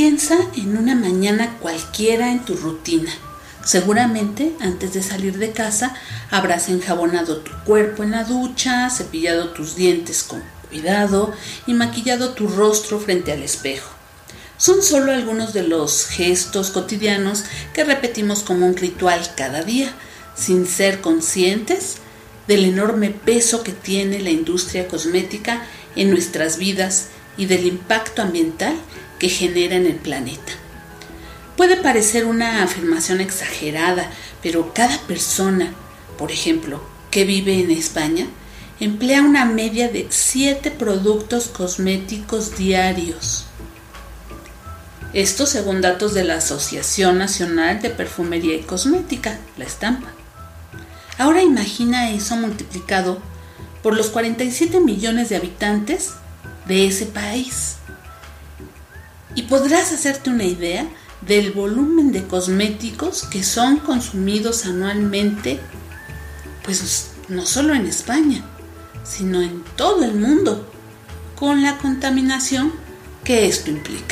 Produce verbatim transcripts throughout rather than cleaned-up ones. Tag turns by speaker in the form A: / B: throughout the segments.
A: Piensa en una mañana cualquiera en tu rutina. Seguramente antes de salir de casa habrás enjabonado tu cuerpo en la ducha, cepillado tus dientes con cuidado y maquillado tu rostro frente al espejo. Son solo algunos de los gestos cotidianos que repetimos como un ritual cada día, sin ser conscientes del enorme peso que tiene la industria cosmética en nuestras vidas y del impacto ambiental que genera en el planeta. Puede parecer una afirmación exagerada, pero cada persona, por ejemplo, que vive en España, emplea una media de siete productos cosméticos diarios. Esto según datos de la Asociación Nacional de Perfumería y Cosmética, la Estampa. Ahora imagina eso multiplicado por los cuarenta y siete millones de habitantes de ese país. Y podrás hacerte una idea del volumen de cosméticos que son consumidos anualmente, pues no solo en España, sino en todo el mundo, con la contaminación que esto implica.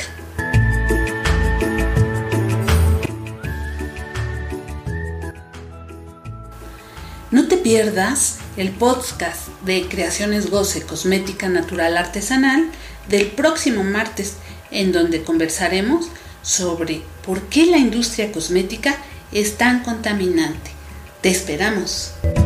A: No te pierdas el podcast de Creaciones Goce Cosmética Natural Artesanal del próximo martes, en donde conversaremos sobre por qué la industria cosmética es tan contaminante. Te esperamos.